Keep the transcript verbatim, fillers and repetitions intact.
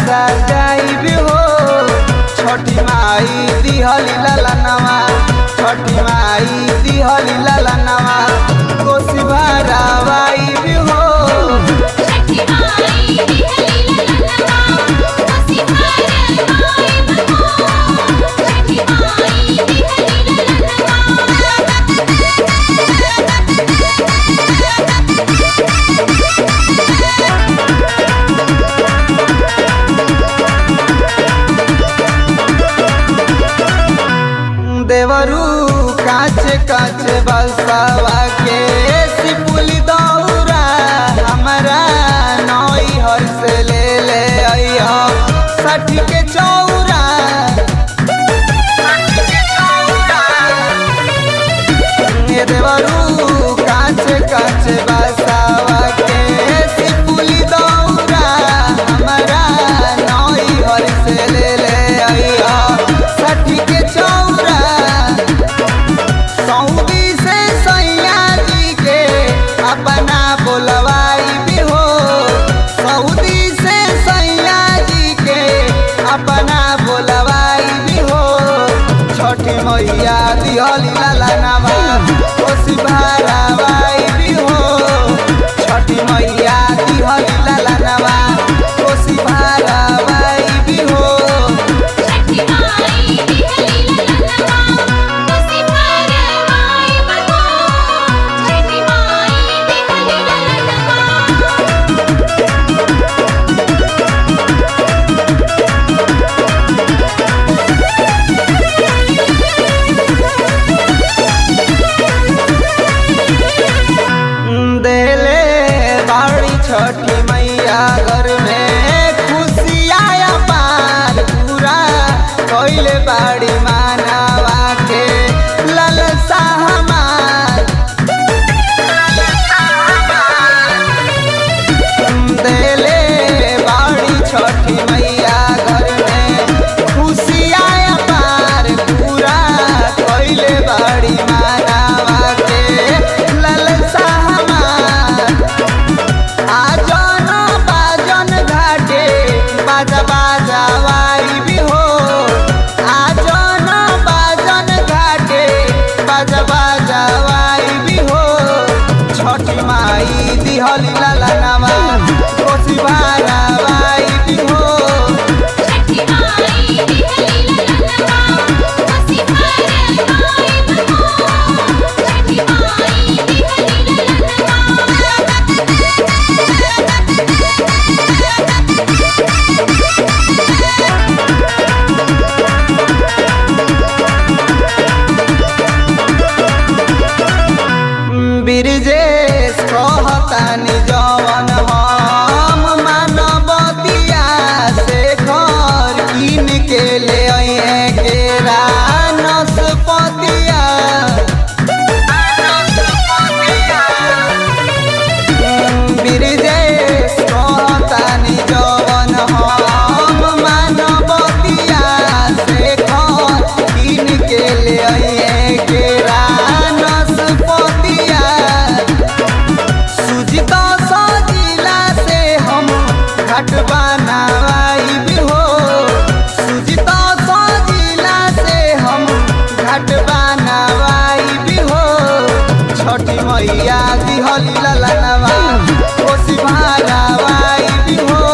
सजाई भी हो। छठी माई दिहली ललनवा, छठी माई दिहली ललनवा, कोसी भरावाई भी हो। छठी माई दिहली ललनवा, कोसी भरावाई भी हो। छठी माई दिहली ललनवा। देवरू काचे काचे बसवा के सिपुली दौरा, हमारा नई हर से ले ले आइयो साठी के चौरा। ये देवरू काचे काचे बसवा के सिपुली दौरा, हमारा नई हर से ले ले आइयो साठी के चौरा। सऊदी से सैया जी के अपना बोलवाई भी हो। सऊदी से सैया जी के अपना बोलवाई भी हो। छठी मैया दिहली ललनवा, कोसी भरावाई भी हो। छठी मैया दिहली ललनवा, कोसी भरावाई भी हो। छठी माई दिहली ललनवा, कोसी भरावाई भी हो। छठी माई दिहली ललनवा। देले बाड़ी छठी मैया घर में खुशियाँ पार पूरा कोइले बाड़ी मानवा के ललसा हमार। देले बाड़ी छठी मैया घर में खुशियाँ पार पूरा कोइले बाड़ी मानवा के ललसा हमार। आजन बाजन घाटे बाजा बाजावाई भी हो। आजन बाजन घाटे बाजा बाजावाई भी हो। छठी माई दिहली ललनवा, कोसी भरावाई भी हो। छठी माई दिहली ललनवा, कोसी भरावाई भी हो। छठी माई दिहली ललनवा। बिरजेश कहतानी जवन हम मानवतिया से घर कीन के ले आइए केरा नसपतिया। बिरजेश कहतानी जवन हम मानवतिया से घर कीन के ले आइए केरा नसपतिया। सुजित सजिला से हम घाट बनावाई भी हो। सुजित सजिला से हम घाट बनावाई भी हो। छठी मैया दिहली ललनवा, कोसी भरावाई भी हो।